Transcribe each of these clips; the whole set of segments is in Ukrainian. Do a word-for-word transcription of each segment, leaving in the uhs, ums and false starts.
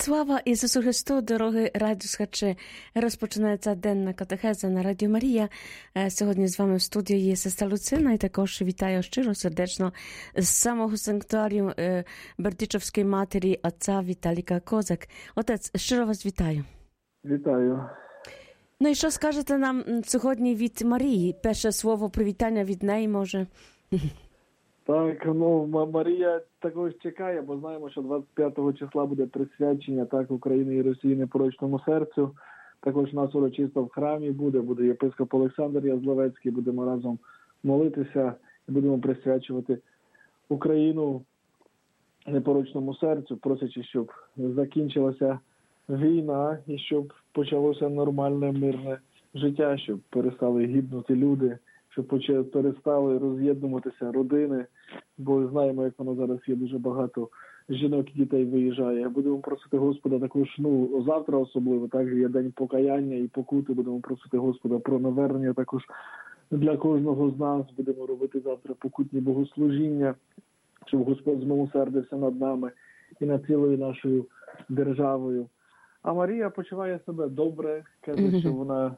Слава Ісусу Христу, дорогі радіослухачі! Розпочинається денна катехеза на Радіо Марія. Сьогодні з вами в студії є сестра Люцина і також вітаю щиро, сердечно з самого санктуарію Бердичівської матері отця Віталіка Козак. Отець, щиро вас вітаю. Вітаю. Ну і що скажете нам сьогодні від Марії? Перше слово привітання від неї, може? Так, ну, Марія також чекає, бо знаємо, що двадцять п'ятого числа буде присвячення так України і Росії непорочному серцю. Також у нас урочисто в храмі буде, буде єпископ Олександр Язловецький, будемо разом молитися і будемо присвячувати Україну непорочному серцю, просячи, щоб закінчилася війна і щоб почалося нормальне мирне життя, щоб перестали гибнути люди, щоб перестали роз'єднуватися родини, бо знаємо, як воно зараз є, дуже багато жінок і дітей виїжджає. Будемо просити Господа також, ну, завтра особливо, так, є день покаяння і покути, будемо просити Господа про навернення також для кожного з нас, будемо робити завтра покутні богослужіння, щоб Господь змилосердився над нами і над цілою нашою державою. А Марія почуває себе добре, каже, що вона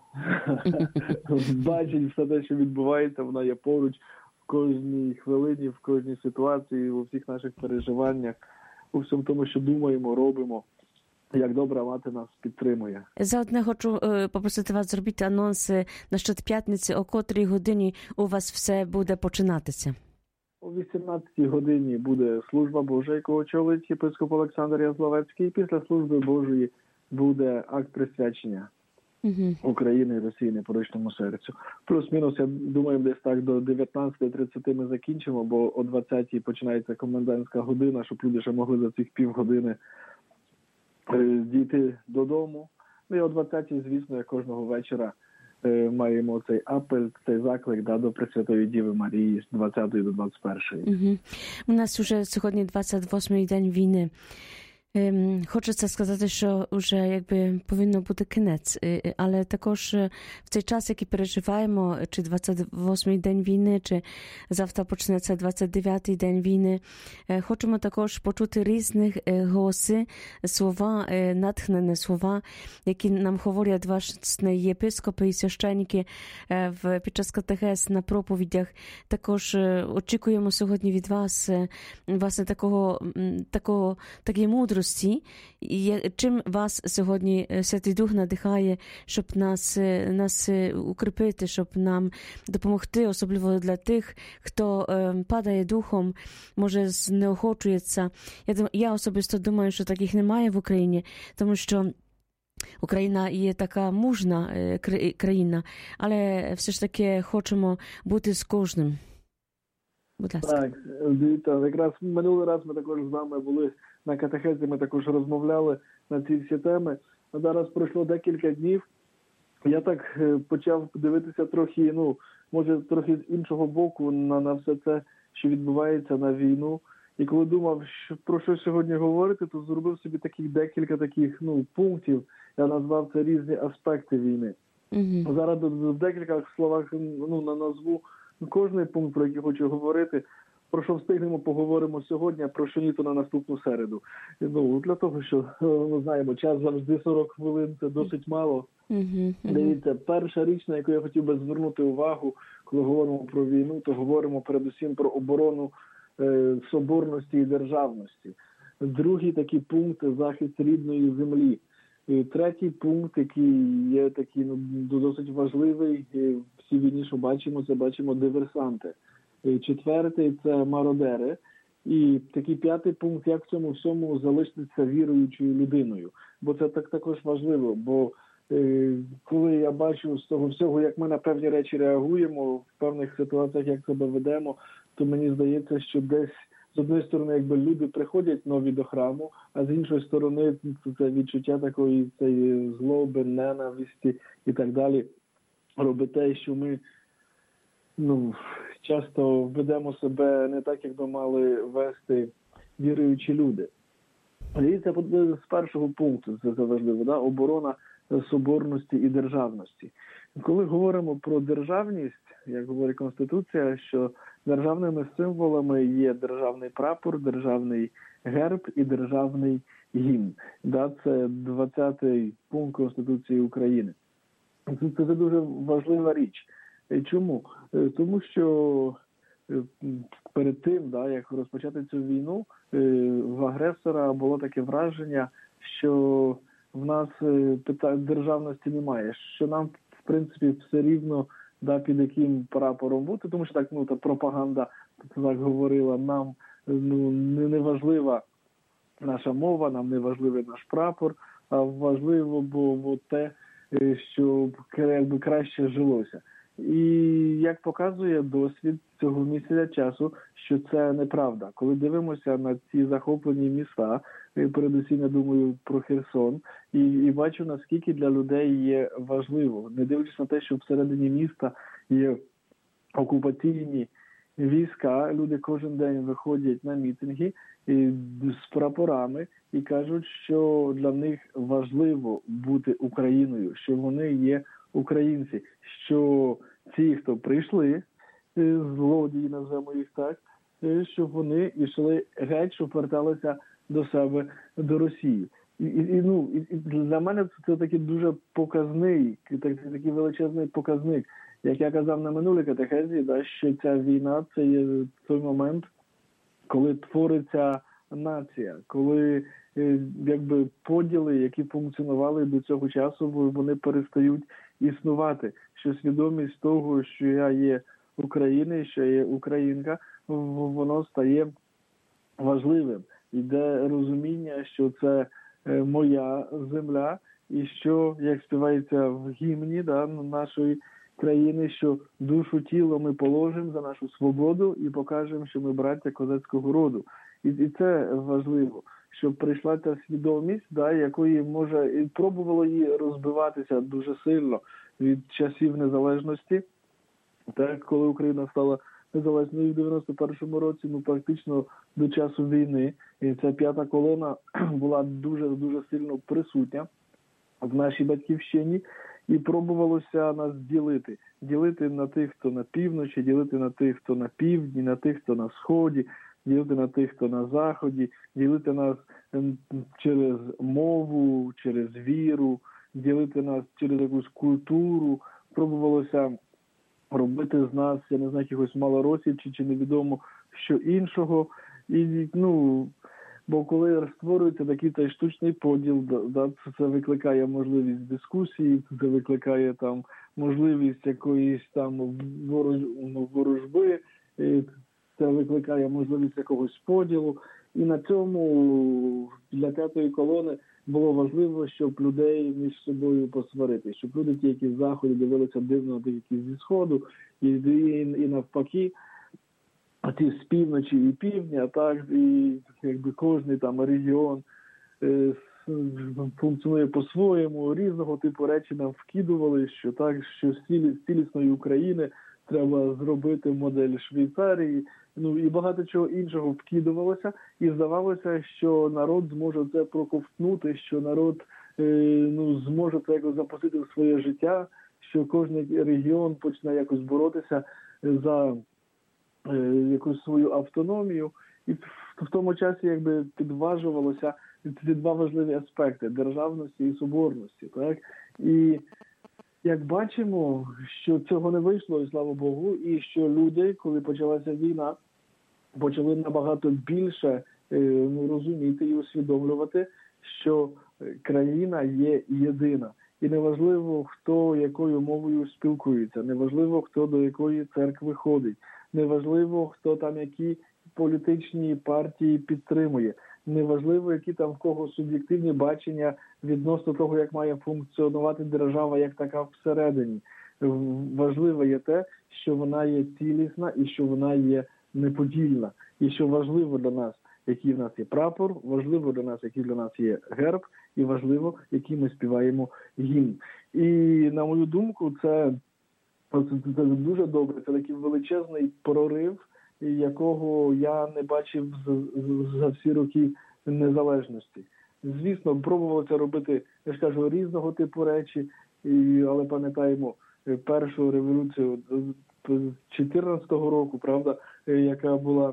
бачить все те, що відбувається, вона є поруч в кожній хвилині, в кожній ситуації, у всіх наших переживаннях, у всьому тому, що думаємо, робимо, як добра мати нас підтримує. Заодне хочу е, попросити вас зробити анонси на щоп'ятниці, о котрій годині у вас все буде починатися. О вісімнадцятій годині буде служба Божа, яку очолить єпископ Олександр Язловецький, і після служби Божої буде акт присвячення uh-huh. України і Росії непорочному серцю. Плюс-мінус, я думаю, десь так до дев'ятнадцятої тридцяти ми закінчимо, бо о двадцятій починається комендантська година, щоб люди ще могли за цих півгодини дійти додому. Ну і о двадцятій, звісно, як кожного вечора маємо цей апель, цей заклик да, до Пресвятої Діви Марії з двадцятої до двадцять першої. Uh-huh. У нас вже сьогодні двадцять восьмий день війни. Хочеться сказати, що вже якби повинно бути кінець, але також в цей час, який переживаємо, чи двадцять восьмий день війни, чи завтра почнеться двадцять дев'ятий день війни, хочемо також почути різних голоси, слова, натхнені слова, які нам говорять власне єпископи і священники під час катехез на проповідях. Також очікуємо сьогодні від вас власне такого, такого, такої мудрості. Чим вас сьогодні Святий Дух надихає, щоб нас, нас укріпити, щоб нам допомогти, особливо для тих, хто е, падає духом, може знеохочується. Я, я особисто думаю, що таких немає в Україні, тому що Україна є така мужна е, країна, але все ж таки хочемо бути з кожним. Будь ласка. Так, дивіться, якраз минулий раз ми також з вами були на катехезі, ми також розмовляли на ці всі теми. А зараз пройшло декілька днів. Я так почав дивитися трохи, ну, може, трохи з іншого боку на, на все це, що відбувається на війну. І коли думав, що, про що сьогодні говорити, то зробив собі таких декілька таких, ну, пунктів. Я назвав це різні аспекти війни. Mm-hmm. Зараз в декілька словах, ну, на назву кожний пункт, про який хочу говорити. Про що встигнемо, поговоримо сьогодні, а про що ні, то на наступну середу. Ну, для того, що, ми знаємо, час завжди сорок хвилин, це досить мало. Uh-huh, uh-huh. Дивіться, перша річ, на яку я хотів би звернути увагу, коли говоримо про війну, то говоримо передусім про оборону е, соборності і державності. Другий такий пункт – захист рідної землі. І третій пункт, який є такий, ну, досить важливий, в цій війні, що бачимо, це бачимо диверсанти. Четвертий – це мародери. І такий п'ятий пункт, як в цьому всьому залишитися віруючою людиною. Бо це так також важливо, бо е, коли я бачу з того всього, як ми на певні речі реагуємо, в певних ситуаціях, як себе ведемо, то мені здається, що десь з однієї сторони, якби люди приходять нові до храму, а з іншої сторони це відчуття такої цієї злоби, ненависті і так далі робить те, що ми, ну, часто ведемо себе не так, як би мали вести віруючі люди. Дивіться, з першого пункту, це важливо, да? Оборона соборності і державності. Коли говоримо про державність, як говорить Конституція, що державними символами є державний прапор, державний герб і державний гімн. Да, це двадцятий пункт Конституції України. Це, це дуже важлива річ. Чому? Тому що перед тим, да, як розпочати цю війну, в агресора було таке враження, що в нас питань державності немає, що нам, в принципі, все рівно, да, під яким прапором бути, тому що так, ну, та пропаганда так говорила, нам, ну, не важлива наша мова, нам не важливий наш прапор, а важливо було те, щоб якби краще жилося. І як показує досвід цього місяця часу, що це неправда. Коли дивимося на ці захоплені міста, передусім, я думаю, про Херсон, і, і бачу, наскільки для людей є важливо. Не дивлячись на те, що всередині міста є окупаційні війська, люди кожен день виходять на мітинги і, з прапорами і кажуть, що для них важливо бути Україною, що вони є українці, що ті, хто прийшли, злодії, назвемо їх так, щоб вони йшли геть, щоб верталися до себе, до Росії. І, і, ну, і для мене це такий дуже показний, такий величезний показник. Як я казав на минулій катехезі, да, що ця війна – це є той момент, коли твориться нація, коли якби поділи, які функціонували до цього часу, вони перестають існувати. Що свідомість того, що я є Україною, що я є українка, воно стає важливим. Йде розуміння, що це моя земля, і що, як співається в гімні, да, нашої країни, що душу тіло ми положимо за нашу свободу і покажемо, що ми браття козацького роду. І, і це важливо, щоб прийшла ця свідомість, да, якої може і пробувало її розбиватися дуже сильно від часів незалежності. Так, коли Україна стала незалежною в дев'яносто першому році, ну практично до часу війни, і ця п'ята колона була дуже-дуже сильно присутня в нашій батьківщині, і пробувалося нас ділити. Ділити на тих, хто на півночі, ділити на тих, хто на півдні, на тих, хто на сході, ділити на тих, хто на заході, ділити нас через мову, через віру, ділити нас через якусь культуру. Пробувалося робити з нас, я не знаю, якихось малоросів чи, чи невідомо що іншого. І, ну, бо коли створюється такий той штучний поділ, да, це викликає можливість дискусії, це викликає там можливість якоїсь там ворож, ворожби, це викликає можливість якогось поділу. І на цьому для п'ятої колони було важливо, щоб людей між собою посварити, щоб люди, ті, які з заходу дивилися дивно на тих, які зі сходу, і, і, і навпаки, а ті з півночі і півдня, так, і якби кожний там регіон е, функціонує по-своєму, різного типу речі нам вкидували, що так, що з цілі, цілісної України треба зробити модель Швейцарії, ну і багато чого іншого вкидувалося, і здавалося, що народ зможе це проковтнути, що народ е, ну, зможе це якось запустити в своє життя, що кожен регіон почне якось боротися за е, якусь свою автономію. І в, в тому часі якби підважувалося ці два важливі аспекти – державності і соборності. Так? І як бачимо, що цього не вийшло, і слава Богу, і що люди, коли почалася війна, почали набагато більше ну, розуміти і усвідомлювати, що країна є єдина. І неважливо, хто якою мовою спілкується, неважливо, хто до якої церкви ходить, неважливо, хто там які політичні партії підтримує, неважливо, які там в кого суб'єктивні бачення відносно того, як має функціонувати держава як така всередині. Важливо є те, що вона є цілісна і що вона є неподільна. І що важливо для нас, який в нас є прапор, важливо для нас, який для нас є герб, і важливо, який ми співаємо гімн. І, на мою думку, це, це, це дуже добре, це такий величезний прорив, якого я не бачив за всі роки незалежності. Звісно, пробували це робити, я ж кажу, різного типу речі, і, але пам'ятаємо першу революцію чотирнадцятого року, правда, яка була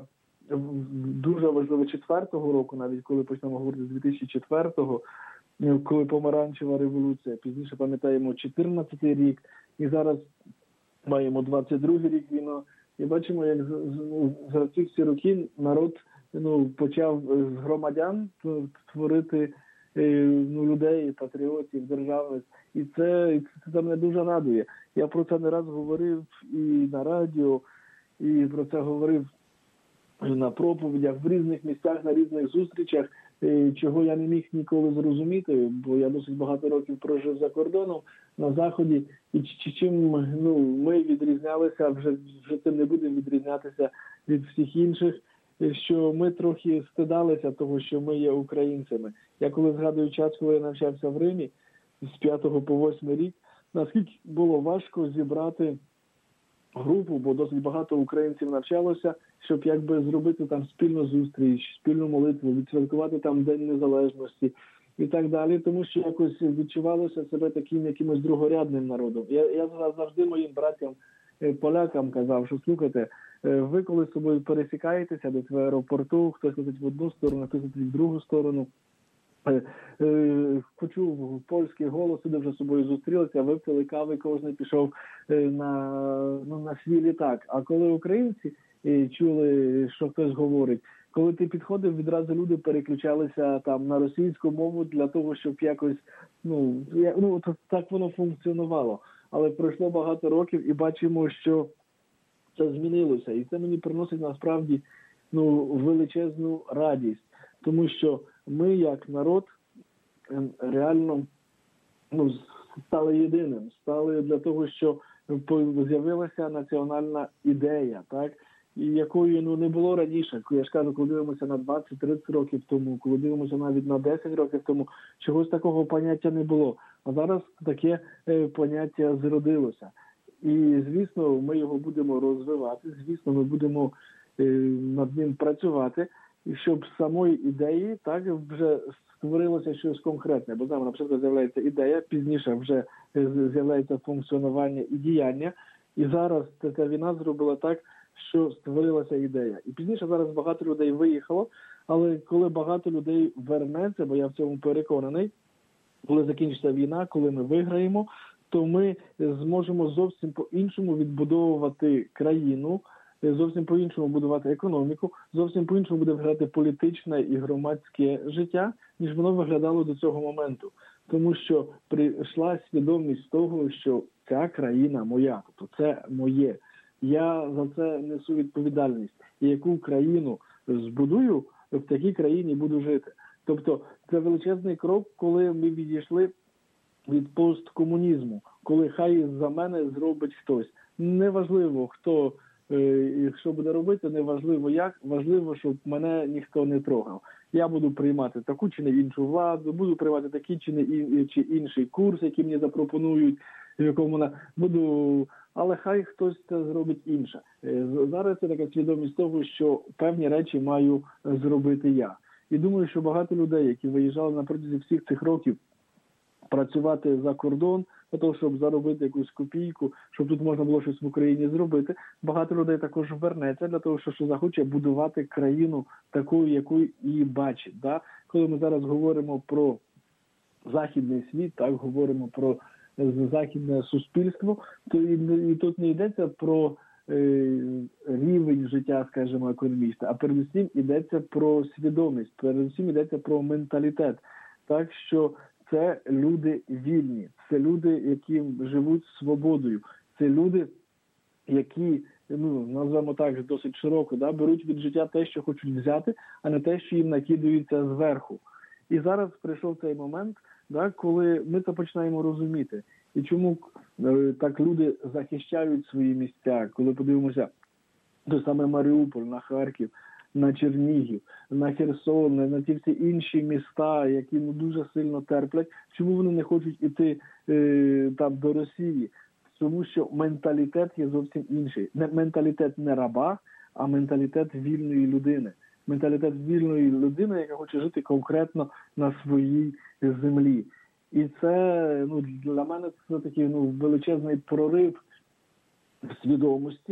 дуже важливо четвертого року, навіть коли почнемо говорити з дві тисячі четвертого, коли помаранчева революція, пізніше пам'ятаємо чотирнадцятий рік, і зараз маємо двадцять другий рік війна. І бачимо, як за ці всі роки народ ну, почав з громадян творити ну, людей, патріотів, державних. І це, це, це мене дуже радує. Я про це не раз говорив і на радіо, і про це говорив на проповідях, в різних місцях, на різних зустрічах, чого я не міг ніколи зрозуміти, бо я досить багато років прожив за кордоном, на Заході, і чим ну, ми відрізнялися, вже, вже цим не будемо відрізнятися від всіх інших, що ми трохи стидалися того, що ми є українцями. Я коли згадую час, коли я навчався в Римі, з п'ятого по восьмий рік, наскільки було важко зібрати групу, бо досить багато українців навчалося, щоб якби зробити там спільну зустріч, спільну молитву, відсвяткувати там День Незалежності і так далі, тому що якось відчувалося себе таким якимось другорядним народом. Я, я завжди моїм братям полякам казав, що слухайте, ви коли з собою пересікаєтеся десь в аеропорту, хтось летить в одну сторону, хтось летить в другу сторону, почув польський голос, де вже з собою зустрілися, випили кави, кожен пішов на, ну, на свій літак. А коли українці чули, що хтось говорить, коли ти підходив, відразу люди переключалися там на російську мову для того, щоб якось, ну, я, ну так воно функціонувало. Але пройшло багато років і бачимо, що це змінилося. І це мені приносить насправді ну, величезну радість. Тому що ми, як народ, реально ну, стали єдиним. Стали для того, що з'явилася національна ідея, так? І якої ну, не було раніше. Я ж кажу, коли дивимося на двадцять-тридцять років тому, коли дивимося навіть на десять років тому, чогось такого поняття не було. А зараз таке е, поняття зродилося. І, звісно, ми його будемо розвивати, звісно, ми будемо е, над ним працювати, щоб з самої ідеї так вже створилося щось конкретне. Бо зараз, наприклад, з'являється ідея, пізніше вже з'являється функціонування і діяння. І зараз ця війна зробила так, що створилася ідея. І пізніше зараз багато людей виїхало, але коли багато людей вернеться, бо я в цьому переконаний, коли закінчиться війна, коли ми виграємо, то ми зможемо зовсім по-іншому відбудовувати країну, зовсім по-іншому будувати економіку, зовсім по-іншому буде виглядати політичне і громадське життя, ніж воно виглядало до цього моменту. Тому що прийшла свідомість того, що ця країна моя, тобто це моє. Я за це несу відповідальність. І яку країну збудую, в такій країні буду жити. Тобто це величезний крок, коли ми відійшли від посткомунізму, коли хай за мене зробить хтось. Неважливо, хто і що буде робити, неважливо як, важливо, щоб мене ніхто не трогав. Я буду приймати таку чи не іншу владу, буду приймати такий чи не чи інший курс, який мені запропонують, в якому вона буду, але хай хтось це зробить інше. Зараз це така свідомість того, що певні речі маю зробити я. І думаю, що багато людей, які виїжджали на протязі всіх цих років працювати за кордон, для того, щоб заробити якусь копійку, щоб тут можна було щось в Україні зробити, багато людей також вернеться для того, що захоче будувати країну такою, яку її бачить. Да? Коли ми зараз говоримо про західний світ, так, говоримо про західне суспільство, то і, і тут не йдеться про е, рівень життя, скажімо, економіста, а передусім йдеться про свідомість, передусім йдеться про менталітет. Так що це люди вільні, це люди, які живуть свободою, це люди, які, ну, назвемо так, досить широко, да, беруть від життя те, що хочуть взяти, а не те, що їм накидаються зверху. І зараз прийшов цей момент, да, коли ми це починаємо розуміти. І чому е, так люди захищають свої місця, коли подивимося той самий Маріуполь, на Харків, на Чернігів, на Херсон, на ті всі інші міста, які ну, дуже сильно терплять. Чому вони не хочуть іти е, там до Росії? Тому що менталітет є зовсім інший. Не менталітет не раба, а менталітет вільної людини. Менталітет вільної людини, яка хоче жити конкретно на своїй землі. І це ну, для мене це такий ну, величезний прорив в свідомості.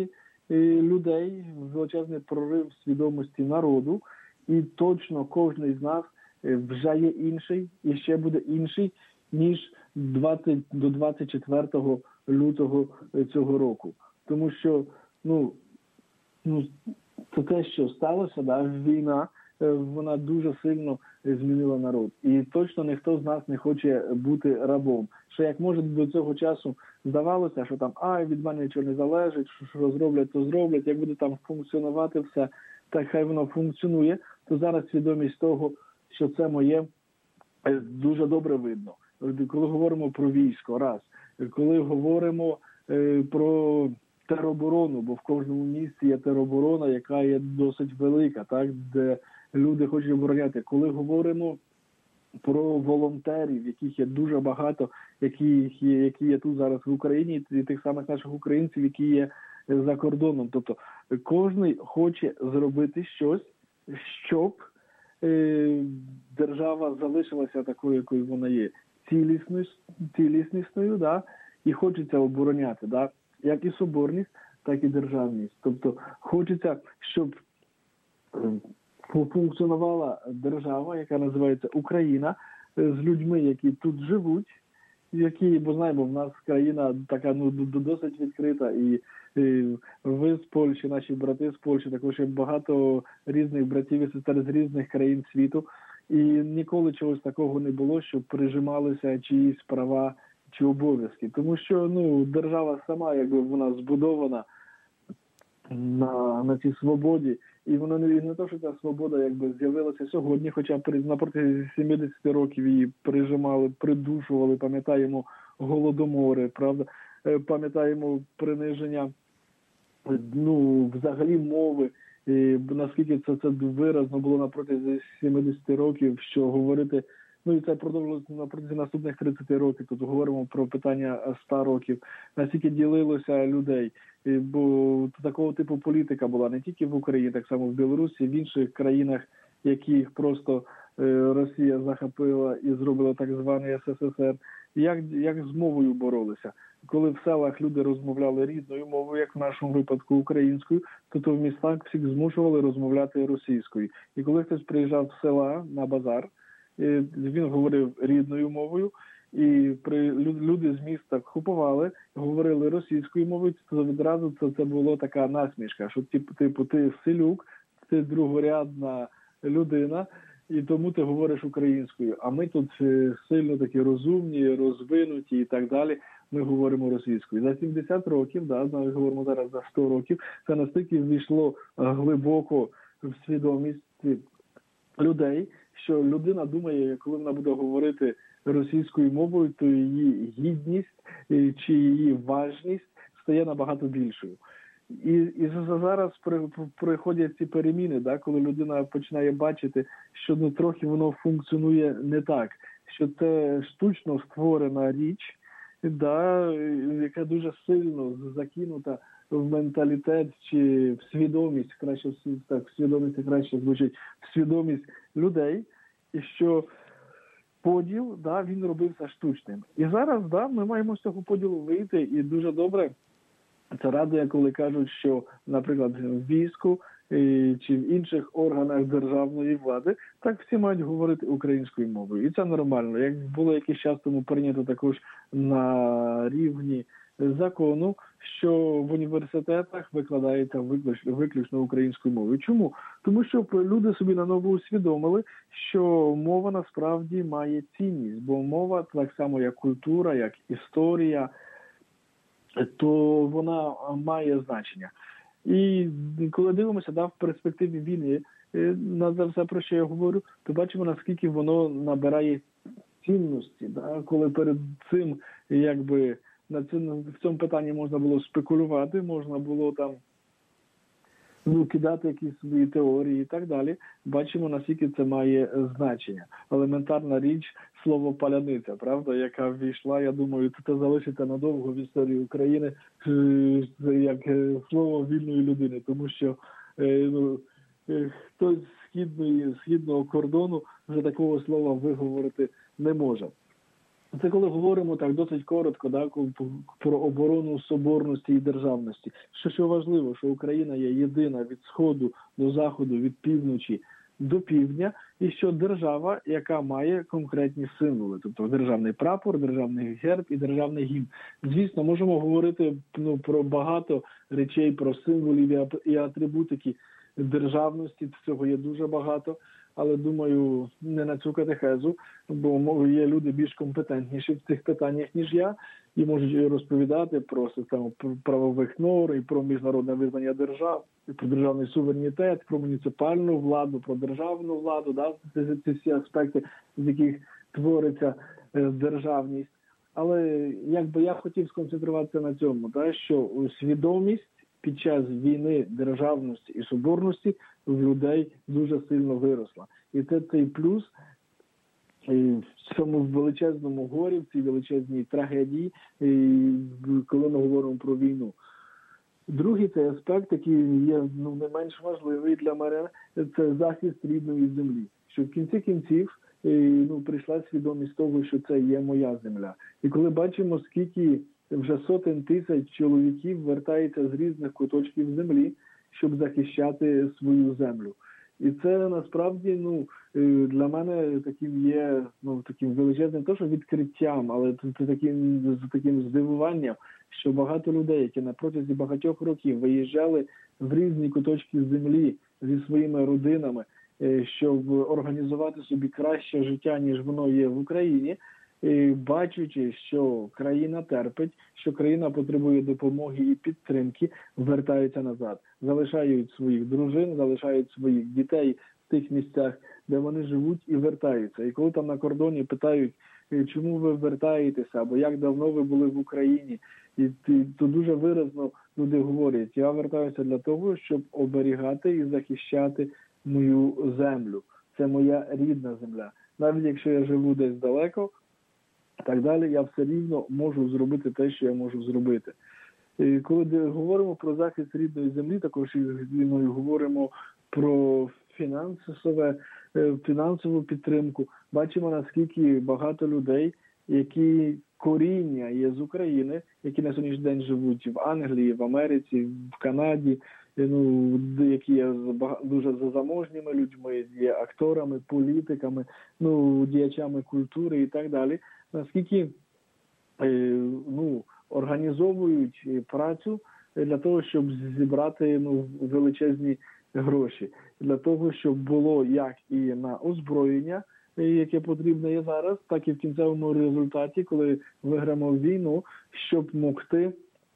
людей, величезний прорив свідомості народу, і точно кожен з нас вже є інший і ще буде інший, ніж двадцять до двадцять четвертого лютого цього року. Тому що, ну, ну це те, що сталося, да, війна, вона дуже сильно змінила народ. І точно ніхто з нас не хоче бути рабом. Що як може до цього часу здавалося, що там, а, від мене нічого не залежить, що зроблять, то зроблять, як буде там функціонувати все, так хай воно функціонує, то зараз свідомість того, що це моє, дуже добре видно. Коли говоримо про військо, раз. Коли говоримо е, про тероборону, бо в кожному місті є тероборона, яка є досить велика, так, де люди хочуть обороняти. Коли говоримо про волонтерів, яких є дуже багато, які є, які є тут зараз в Україні, і тих самих наших українців, які є за кордоном. Тобто кожен хоче зробити щось, щоб е, держава залишилася такою, якою вона є. Цілісною, цілісністю, да, і хочеться обороняти, да, як і соборність, так і державність. Тобто хочеться, щоб функціонувала держава, яка називається Україна, з людьми, які тут живуть, які, бо знаємо, в нас країна така, ну, досить відкрита, і, і ви з Польщі, наші брати з Польщі, також є багато різних братів і сестер з різних країн світу, і ніколи чогось такого не було, щоб прижималися чиїсь права чи обов'язки. Тому що, ну, держава сама, якби вона збудована на, на цій свободі, і воно не, не то, що ця свобода якби з'явилася сьогодні, хоча на протязі сімдесят років її прижимали, придушували, пам'ятаємо голодомори, правда, пам'ятаємо приниження, ну, взагалі мови, і наскільки це, це виразно було на протязі сімдесят років, що говорити, ну і це продовжилося на протязі наступних тридцять років, тут говоримо про питання ста років, наскільки ділилося людей, і, бо такого типу політика була не тільки в Україні, так само в Білорусі, в інших країнах, яких просто е, Росія захопила і зробила так званий ес ес ес ер, як, як з мовою боролися. Коли в селах люди розмовляли рідною мовою, як в нашому випадку українською, то, то в містах всіх змушували розмовляти російською. І коли хтось приїжджав з села на базар, він говорив рідною мовою, і при, люди з міста купували, говорили російською мовою, то відразу це, це було така насмішка, що типу, типу ти селюк, ти другорядна людина, і тому ти говориш українською. А ми тут сильно такі розумні, розвинуті і так далі, ми говоримо російською. За сімдесят років, да, ми говоримо зараз за сто років, це настільки ввійшло глибоко в свідомість людей, що людина думає, коли вона буде говорити російською мовою, то її гідність чи її важність стає набагато більшою. І, і зараз приходять ці переміни, да, коли людина починає бачити, що ну, трохи воно функціонує не так, що це штучно створена річ, да, яка дуже сильно закинута в менталітет чи в свідомість, краще так, в свідомість краще звучить, в свідомість людей, і що поділ, да, він робився штучним. І зараз, да, ми маємо з цього поділу вийти, і дуже добре це радує, коли кажуть, що, наприклад, в війську і, чи в інших органах державної влади, так всі мають говорити українською мовою. І це нормально. Як було якийсь час тому прийнято також на рівні закону, що в університетах викладається виключно, виключно українською мовою. Чому? Тому що люди собі наново усвідомили, що мова насправді має цінність, бо мова, так само як культура, як історія, то вона має значення. І коли дивимося, да, в перспективі війни, на все, про що я говорю, то бачимо, наскільки воно набирає цінності. Да? Коли перед цим, якби, на цьому, в цьому питанні можна було спекулювати, можна було там ну, кидати якісь свої теорії і так далі, бачимо, наскільки це має значення. Елементарна річ – слово «паляниця», правда, яка ввійшла, я думаю, це залишиться надовго в історії України як слово вільної людини, тому що ну, хтось з східної, східного кордону вже такого слова виговорити не може. Це коли говоримо так досить коротко, да, про оборону соборності і державності. Що, що важливо, що Україна є єдина від сходу до заходу, від півночі до півдня, і що держава, яка має конкретні символи, тобто державний прапор, державний герб і державний гімн. Звісно, можемо говорити ну, про багато речей, про символів і атрибутики державності, цього є дуже багато. Але, думаю, не на цю катехезу, бо є люди більш компетентніші в цих питаннях, ніж я, і можуть розповідати про систему правових норм, і про міжнародне визнання держав, і про державний суверенітет, про муніципальну владу, про державну владу, да, це, це всі аспекти, з яких твориться державність. Але якби я хотів сконцентруватися на цьому, да, що свідомість під час війни державності і соборності в людей дуже сильно виросла. І це цей плюс в цьому величезному горі, в цій величезній трагедії, коли ми говоримо про війну. Другий цей аспект, який є ну, не менш важливий для мене, це захист рідної землі. Що в кінці кінців ну, прийшла свідомість того, що це є моя земля. І коли бачимо, скільки вже сотень тисяч чоловіків вертається з різних куточків землі, щоб захищати свою землю. І це насправді ну, для мене таким є ну, таким величезним, не то що відкриттям, але це таким, таким здивуванням, що багато людей, які на протязі багатьох років виїжджали в різні куточки землі зі своїми родинами, щоб організувати собі краще життя, ніж воно є в Україні, і бачачи, що країна терпить, що країна потребує допомоги і підтримки, вертаються назад. Залишають своїх дружин, залишають своїх дітей в тих місцях, де вони живуть, і вертаються. І коли там на кордоні питають, чому ви вертаєтеся, або як давно ви були в Україні, і то дуже виразно люди говорять, я вертаюся для того, щоб оберігати і захищати мою землю. Це моя рідна земля. Навіть якщо я живу десь далеко, так далі, я все рівно можу зробити те, що я можу зробити. І коли говоримо про захист рідної землі, також і говоримо про фінансове, фінансову підтримку. Бачимо, наскільки багато людей, які коріння є з України, які на сьогоднішній день живуть в Англії, в Америці, в Канаді, ну, які є дуже заможніми людьми, є акторами, політиками, ну, діячами культури і так далі. Наскільки ну, організовують працю для того, щоб зібрати ну, величезні гроші. Для того, щоб було як і на озброєння, яке потрібне є зараз, так і в кінцевому результаті, коли виграємо війну, щоб могти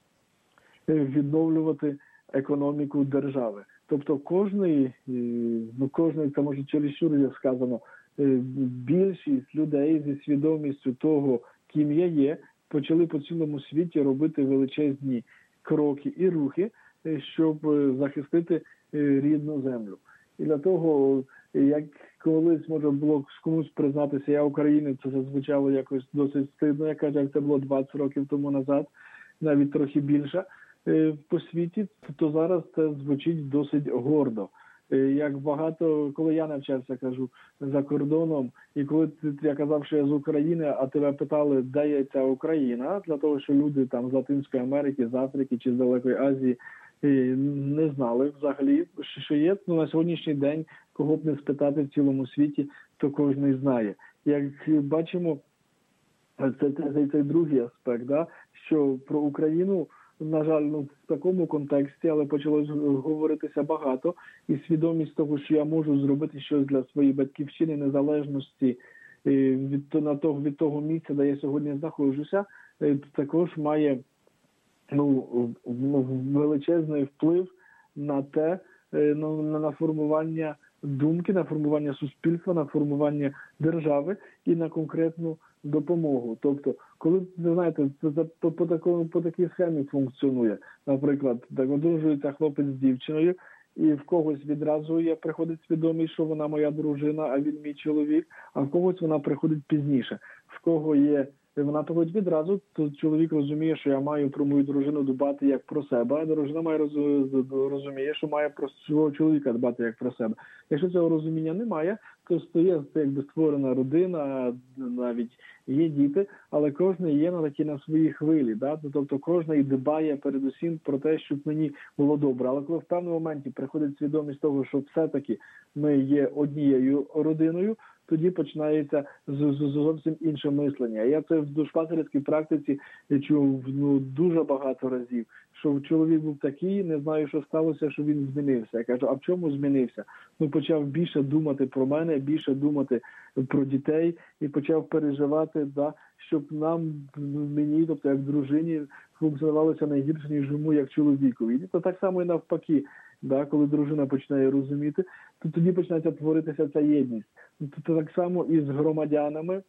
відновлювати економіку держави. Тобто кожний, ну кожний, це може чересчур є сказано, більшість людей зі свідомістю того, ким я є, почали по цілому світі робити величезні кроки і рухи, щоб захистити рідну землю. І для того, як колись може було комусь признатися, я українець, це зазвучало якось досить стидно, я кажу, як це було двадцять років тому назад, навіть трохи більше по світі, то зараз це звучить досить гордо. Як багато, коли я навчався, кажу, за кордоном, і коли я казав, що я з України, а тебе питали, де є ця Україна, для того, що люди там з Латинської Америки, з Африки чи з Далекої Азії не знали взагалі, що є. Ну, на сьогоднішній день, кого б не спитати в цілому світі, то кожен знає. Як бачимо, це, це, це другий аспект, да, що про Україну, на жаль, ну, в такому контексті, але почало говоритися багато, і свідомість того, що я можу зробити щось для своєї батьківщини, незалежності від, на того, від того місця, де я сьогодні знаходжуся, також має ну, величезний вплив на те, на, на формування думки, на формування суспільства, на формування держави і на конкретну допомогу. Тобто, коли, ви знаєте, це, це по, по, такому, по такій схемі функціонує. Наприклад, так одружується хлопець з дівчиною, і в когось відразу є, приходить свідомість, що вона моя дружина, а він мій чоловік, а в когось вона приходить пізніше. В кого є, вона приходить відразу, то чоловік розуміє, що я маю про мою дружину дбати як про себе, а дружина має розуміє, що має про свого чоловіка дбати як про себе. Якщо цього розуміння немає, то стає, це якби створена родина, навіть є діти, але кожен є на такі на своїй хвилі. Да? Тобто кожен дбає передусім про те, щоб мені було добре. Але коли в певному моменті приходить свідомість того, що все-таки ми є однією родиною, тоді починається зовсім інше мислення. Я це в душпастерській практиці чув ну, дуже багато разів, що чоловік був такий, не знаю, що сталося, що він змінився. Я кажу, а в чому змінився? Ну, почав більше думати про мене, більше думати про дітей і почав переживати, да, щоб нам, мені, тобто як дружині, функціонувалося найгірше, ніж йому, як чоловікові. І то так само і навпаки. Да, коли дружина починає розуміти, то тоді починається творитися ця єдність. Тобто так само і з громадянами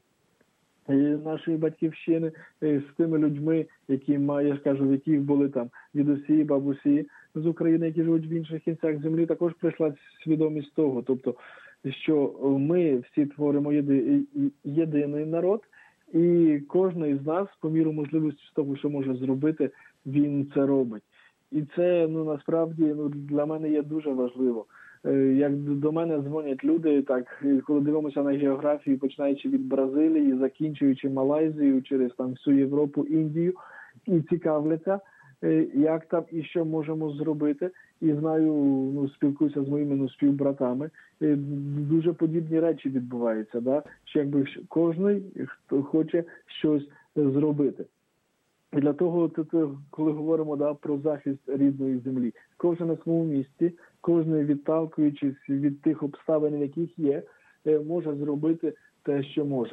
нашої батьківщини, з тими людьми, які, я ж кажу, в яких були там дідусі, бабусі з України, які живуть в інших кінцях землі, також прийшла свідомість того, тобто, що ми всі творимо єди, єдиний народ, і кожен із нас, по міру можливості того, що може зробити, він це робить. І це, ну, насправді, ну, для мене є дуже важливо. Як до мене дзвонять люди, так, коли дивимося на географію, починаючи від Бразилії, закінчуючи Малайзію, через там всю Європу, Індію, і цікавляться, як там і що можемо зробити. І знаю, ну, спілкуюся з моїми ну, співбратами, дуже подібні речі відбуваються, да? Що якби кожен, хто хоче щось зробити. І для того, коли говоримо да, про захист рідної землі, кожен на своєму місці, кожен, відталкуючись від тих обставин, в яких є, може зробити те, що може.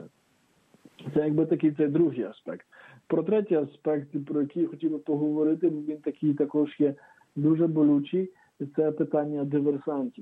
Це якби такий це другий аспект. Про третій аспект, про який я хотів би поговорити, він такий також є дуже болючий, це питання диверсантів.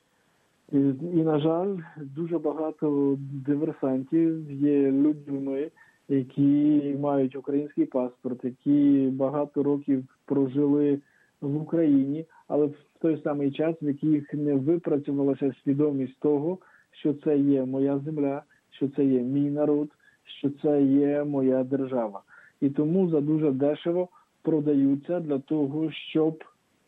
І, і, на жаль, дуже багато диверсантів є людьми, які мають український паспорт, які багато років прожили в Україні, але в той самий час, в яких не випрацювалася свідомість того, що це є моя земля, що це є мій народ, що це є моя держава. І тому за дуже дешево продаються для того, щоб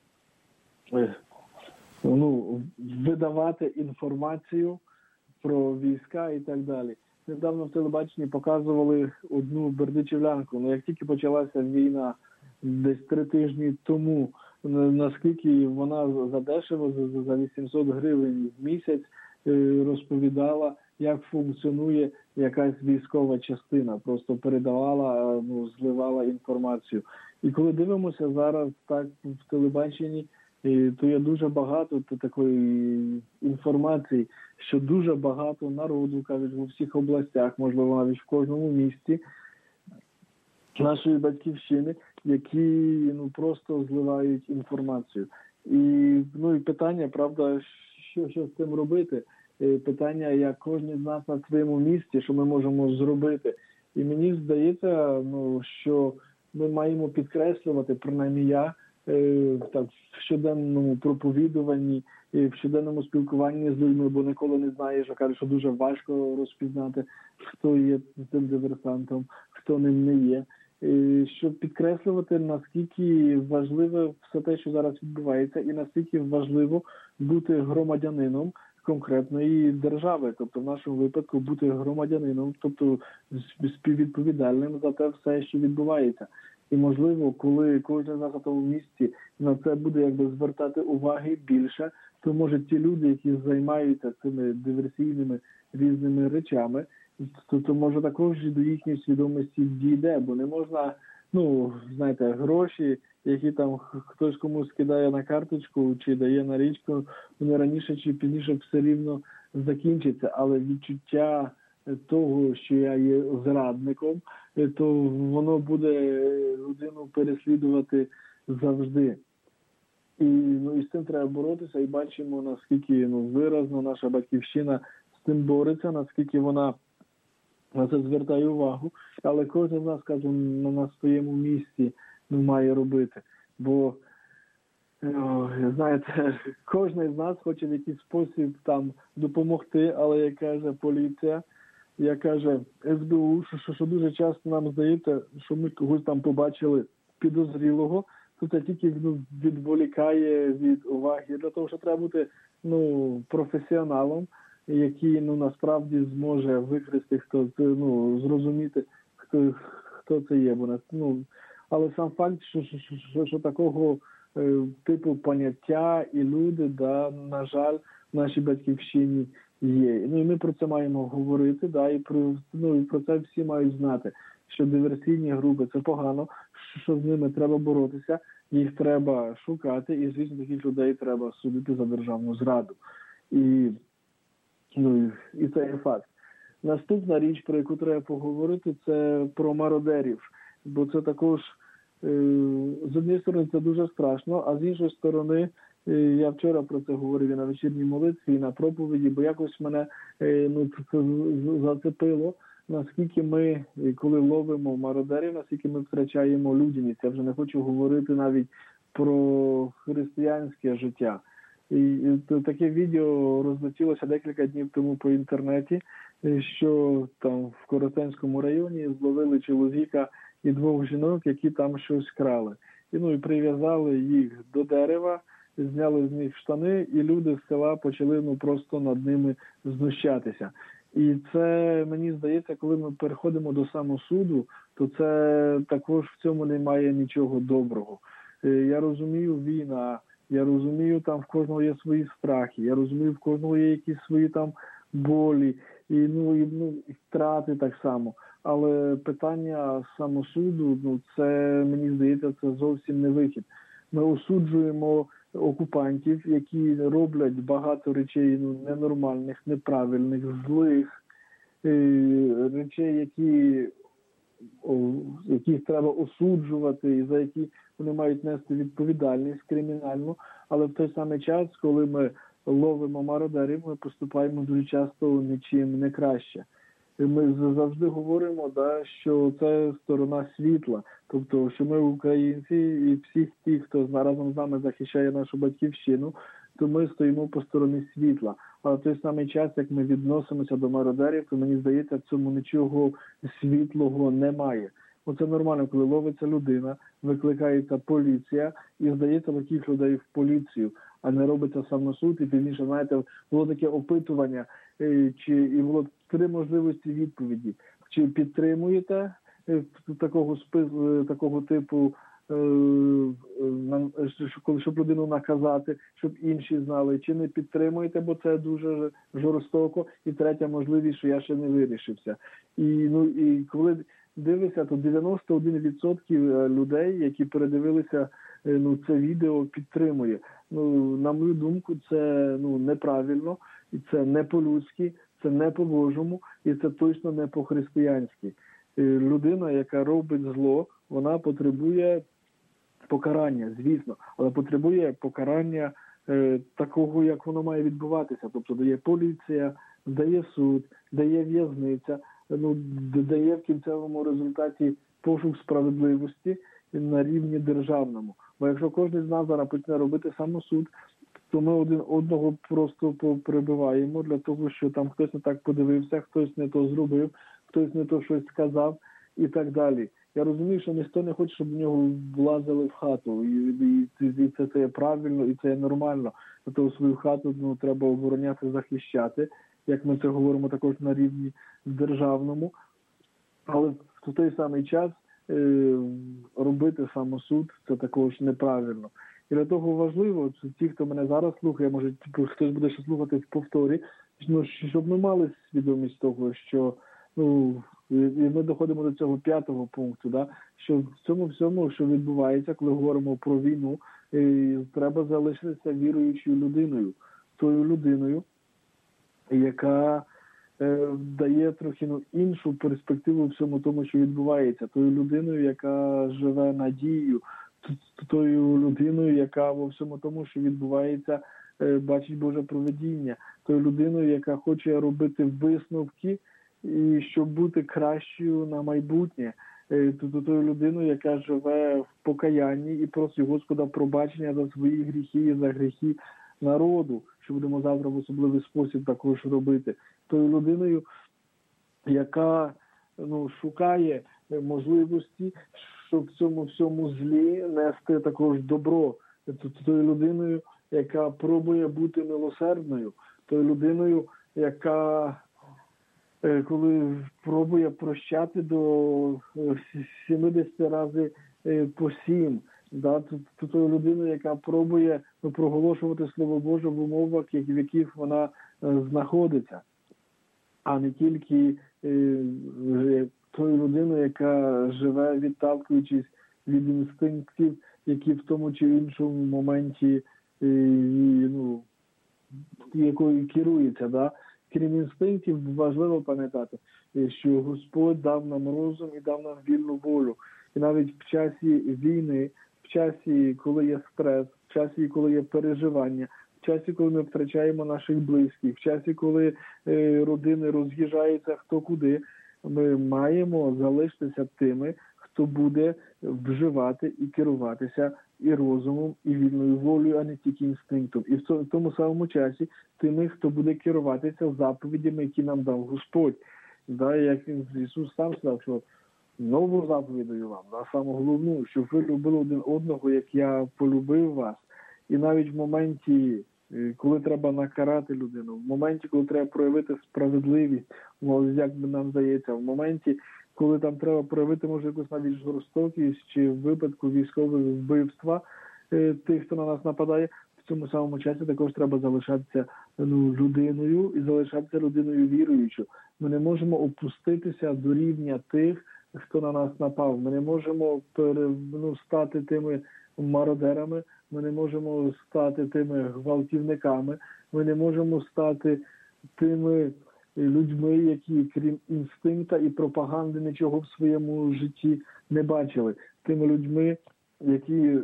ну, видавати інформацію про війська і так далі. Недавно в телебаченні показували одну бердичівлянку. Ну, як тільки почалася війна десь три тижні тому, наскільки вона задешево, за вісімсот гривень в місяць розповідала, як функціонує якась військова частина. Просто передавала, ну, зливала інформацію. І коли дивимося зараз так в телебаченні, то є дуже багато такої інформації, що дуже багато народу, кажуть, у всіх областях, можливо, навіть в кожному місті нашої батьківщини, які ну, просто зливають інформацію. І, ну, і питання, правда, що, що з цим робити? Питання, як кожен з нас на своєму місці, що ми можемо зробити. І мені здається, ну, що ми маємо підкреслювати, принаймні я, так, в щоденному проповідуванні, в щоденному спілкуванні з людьми, бо ніколи не знаєш, що кажуть, що дуже важко розпізнати, хто є цим диверсантом, хто ним не є. Щоб підкреслювати, наскільки важливо все те, що зараз відбувається, і наскільки важливо бути громадянином конкретної держави, тобто в нашому випадку бути громадянином, тобто співвідповідальним за те все, що відбувається. І, можливо, коли кожен з нас на тому місці на це буде якби звертати уваги більше, то, може, ті люди, які займаються цими диверсійними різними речами, то, то може, також до їхньої свідомості дійде, бо не можна, ну, знаєте, гроші, які там хтось комусь кидає на карточку чи дає на річку, вони раніше чи пізніше все рівно закінчиться, але відчуття того, що я є зрадником, то воно буде людину переслідувати завжди. І, ну, і з цим треба боротися, і бачимо, наскільки ну, виразно наша батьківщина з цим бореться, наскільки вона на це звертає увагу, але кожен з нас, кажу, на своєму місці ну, має робити. Бо, о, знаєте, кожен з нас хоче в якийсь спосіб там допомогти, але, як каже поліція, як каже ес бе у, що, що дуже часто нам здається, що ми когось там побачили підозрілого, то це тільки ну, відволікає від уваги. Для того, що треба бути ну, професіоналом, який ну насправді зможе використати, хто ну зрозуміти, хто хто це є. Бо ну але сам факт, що що, що, що такого е, типу поняття і люди, да, на жаль, в нашій батьківщині є. Ну і ми про це маємо говорити, да, і про ну і про це всі мають знати, що диверсійні групи це погано, що з ними треба боротися, їх треба шукати, і звісно таких людей треба судити за державну зраду. І ну і це є факт. Наступна річ, про яку треба поговорити, це про мародерів, бо це також з однієї сторони це дуже страшно, а з іншої сторони, я вчора про це говорив і на вечірній молитві, і на проповіді, бо якось мене ну, це зацепило, наскільки ми, коли ловимо мародерів, наскільки ми втрачаємо людяність. Я вже не хочу говорити навіть про християнське життя. І таке відео розлетілося декілька днів тому по інтернеті, що там в Коростенському районі зловили чоловіка і двох жінок, які там щось крали. І, ну, і прив'язали їх до дерева, зняли з них штани, і люди з села почали ну, просто над ними знущатися. І це, мені здається, коли ми переходимо до самосуду, то це також в цьому немає нічого доброго. Я розумію, війна, я розумію, там в кожного є свої страхи, я розумію, в кожного є якісь свої там болі, і, ну, і, ну, і втрати так само. Але питання самосуду, ну, це, мені здається, це зовсім не вихід. Ми осуджуємо окупантів, які роблять багато речей ну, ненормальних, неправильних, злих, речей, які, о, яких треба осуджувати і за які вони мають нести відповідальність кримінальну. Але в той самий час, коли ми ловимо мародерів, ми поступаємо дуже часто нічим не краще. Ми завжди говоримо, да, що це сторона світла, тобто, що ми українці і всіх тих, хто разом з нами захищає нашу батьківщину, то ми стоїмо по стороні світла. А в той самий час, як ми відносимося до мародерів, то мені здається, в цьому нічого світлого немає. Оце нормально, коли ловиться людина, викликається поліція і здається таких людей в поліцію, а не робиться самосуд. І пізніше, знаєте, було таке опитування, чи і було три можливості відповіді. Чи підтримуєте такого спису, такого типу, щоб людину наказати, щоб інші знали, чи не підтримуєте, бо це дуже жорстоко. І третя можливість, що я ще не вирішився. І, ну, і коли дивишся, то дев'яносто один відсотків людей, які передивилися ну, це відео, підтримує. Ну, на мою думку, це ну, неправильно, і це не по-людськи, це не по-божому, і це точно не по-християнськи. Людина, яка робить зло, вона потребує покарання, звісно, але потребує покарання е, такого, як воно має відбуватися. Тобто дає поліція, дає суд, дає в'язниця, ну, дає в кінцевому результаті пошук справедливості на рівні державному. Бо якщо кожен з нас зараз почне робити самосуд, то ми один одного просто прибиваємо для того, що там хтось не так подивився, хтось не то зробив, хтось не то щось сказав і так далі. Я розумію, що ніхто не хоче, щоб в нього влазили в хату. І, і, і це, це є правильно, і це є нормально. Тобто свою хату ну, треба обороняти, захищати, як ми це говоримо також на рівні державному. Але в той самий час е, робити самосуд – це також неправильно. І для того важливо, що ті, хто мене зараз слухає, може хтось буде ще слухати в повторі, ну, щоб ми мали свідомість того, що ну, і ми доходимо до цього п'ятого пункту, да, що в цьому всьому, що відбувається, коли говоримо про війну, і треба залишитися віруючою людиною, тою людиною, яка е, дає трохи ну, іншу перспективу всьому тому, що відбувається, тою людиною, яка живе надією, тою людиною, яка во всьому тому, що відбувається, е, бачить Боже провидіння, тою людиною, яка хоче робити висновки, і щоб бути кращою на майбутнє, тою людиною, яка живе в покаянні і просить Господа пробачення за свої гріхи і за гріхи народу, що будемо завтра в особливий спосіб також робити. Тою людиною, яка ну, шукає можливості, щоб в цьому всьому злі нести також добро. Тою людиною, яка пробує бути милосердною, тою людиною, яка коли пробує прощати до сімдесят разів по сім. Да, ту людину, яка пробує проголошувати Слово Боже в умовах, в яких вона знаходиться, а не тільки е, тою людиною, яка живе, відталкуючись від інстинктів, які в тому чи іншому моменті е, ну, якою керується. Да? Крім інстинктів, важливо пам'ятати, що Господь дав нам розум і дав нам вільну волю. І навіть в часі війни, в часі, коли є стрес, в часі, коли є переживання, в часі, коли ми втрачаємо наших близьких, в часі, коли е, родини роз'їжджаються хто куди, ми маємо залишитися тими, хто буде вживати і керуватися і розумом, і вільною волею, а не тільки інстинктом. І в тому самому часі тими, хто буде керуватися заповідями, які нам дав Господь. Да, як Ісус сам сказав, що нову заповідь даю вам, да, саму головну, щоб ви любили один одного, як я полюбив вас. І навіть в моменті, коли треба накарати людину, в моменті, коли треба проявити справедливість, як би нам здається, в моменті, коли там треба проявити, може, якусь навіть жорстокість чи в випадку військового вбивства е, тих, хто на нас нападає, в цьому самому часі також треба залишатися ну, людиною і залишатися людиною віруючою. Ми не можемо опуститися до рівня тих, хто на нас напав. Ми не можемо пере, ну, стати тими мародерами, ми не можемо стати тими гвалтівниками, ми не можемо стати тими людьми, які, крім інстинкта і пропаганди, нічого в своєму житті не бачили. Тими людьми, які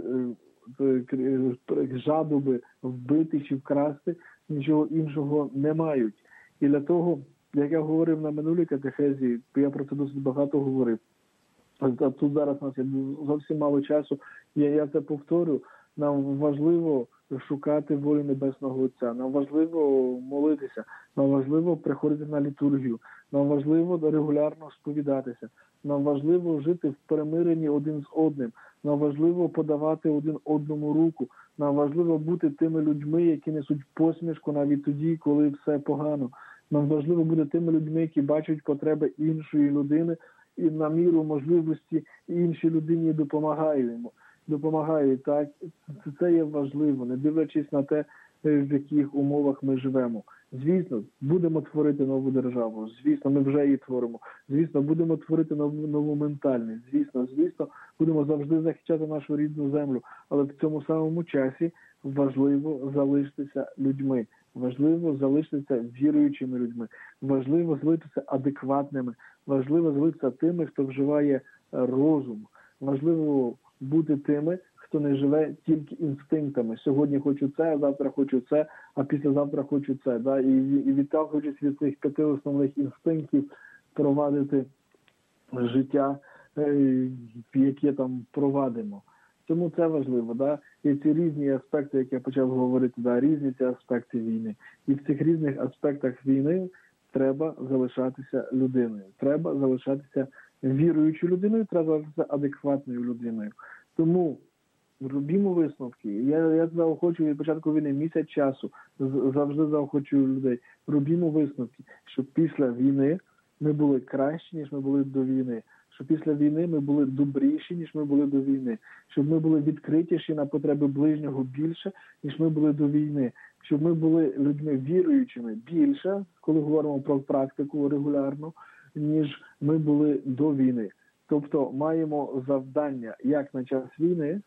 жадоби вбити чи вкрасти, нічого іншого не мають. І для того, як я говорив на минулій катехезі, я про це досить багато говорив, а тут зараз у нас є зовсім мало часу, і я це повторю, нам важливо шукати волю Небесного Отця, нам важливо молитися, нам важливо приходити на літургію, нам важливо регулярно сповідатися, нам важливо жити в перемиренні один з одним, нам важливо подавати один одному руку, нам важливо бути тими людьми, які несуть посмішку навіть тоді, коли все погано. Нам важливо бути тими людьми, які бачать потреби іншої людини і на міру можливості іншій людині допомагаємо. Допомагають, так, це є важливо, не дивлячись на те, в яких умовах ми живемо. Звісно, будемо творити нову державу, звісно, ми вже її творимо, звісно, будемо творити нову, нову ментальність, звісно, звісно, будемо завжди захищати нашу рідну землю, але в цьому самому часі важливо залишитися людьми, важливо залишитися віруючими людьми, важливо залишитися адекватними, важливо залишитися тими, хто вживає розум, важливо бути тими, хто не живе тільки інстинктами. Сьогодні хочу це, а завтра хочу це, а післязавтра хочу це. Да? І, і відталкуючись від цих п'яти основних інстинктів, провадити життя, яке там провадимо. Тому це важливо. Да? І ці різні аспекти, як я почав говорити, да, різні ці аспекти війни. І в цих різних аспектах війни треба залишатися людиною. Треба залишатися віруючою людиною, треба залишатися адекватною людиною. Тому робімо висновки. Я, я заохочую від початку війни місяць часу, завжди заохочую людей. Робімо висновки, щоб після війни ми були кращі, ніж ми були до війни. Щоб після війни ми були добріші, ніж ми були до війни. Щоб ми були відкритіші на потреби ближнього більше, ніж ми були до війни. Щоб ми були людьми віруючими більше, коли говоримо про практику регулярну, ніж ми були до війни. Тобто маємо завдання як на час війни,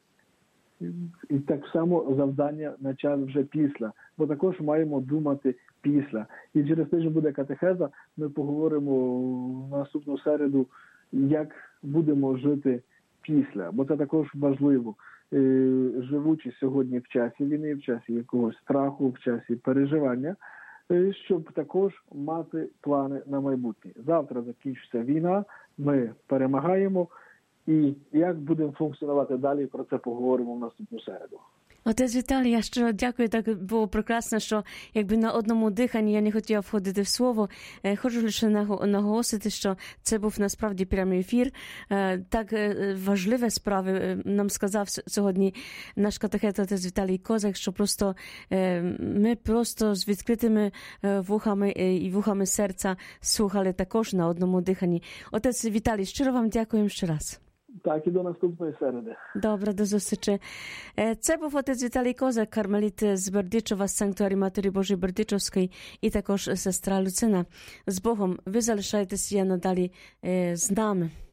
і так само завдання на час вже після. Бо також маємо думати після. І через тиждень буде катехеза, ми поговоримо в наступну середу, як будемо жити після. Бо це також важливо. Живучи сьогодні в часі війни, в часі якогось страху, в часі переживання, щоб також мати плани на майбутнє. Завтра закінчиться війна, ми перемагаємо, і як будемо функціонувати далі, про це поговоримо в наступну середу. Отець Віталій, я щиро дякую, так було прекрасно, що якби на одному диханні я не хотіла входити в слово. Хочу лише наголосити, що це був насправді прямий ефір. Так важливі справи нам сказав сьогодні наш катехет отець Віталій Козак, що просто ми просто з відкритими вухами і вухами серця слухали також на одному диханні. Отець Віталій, щиро вам дякуємо ще раз. Так, і до наступної середи. Добре, до зустрічі. Це був отець Віталій Козак, кармеліт з Бердичова, з Санктуарії Матері Божої Бердичовської, і також сестра Люцина. З Богом, ви залишаєтеся надалі з нами.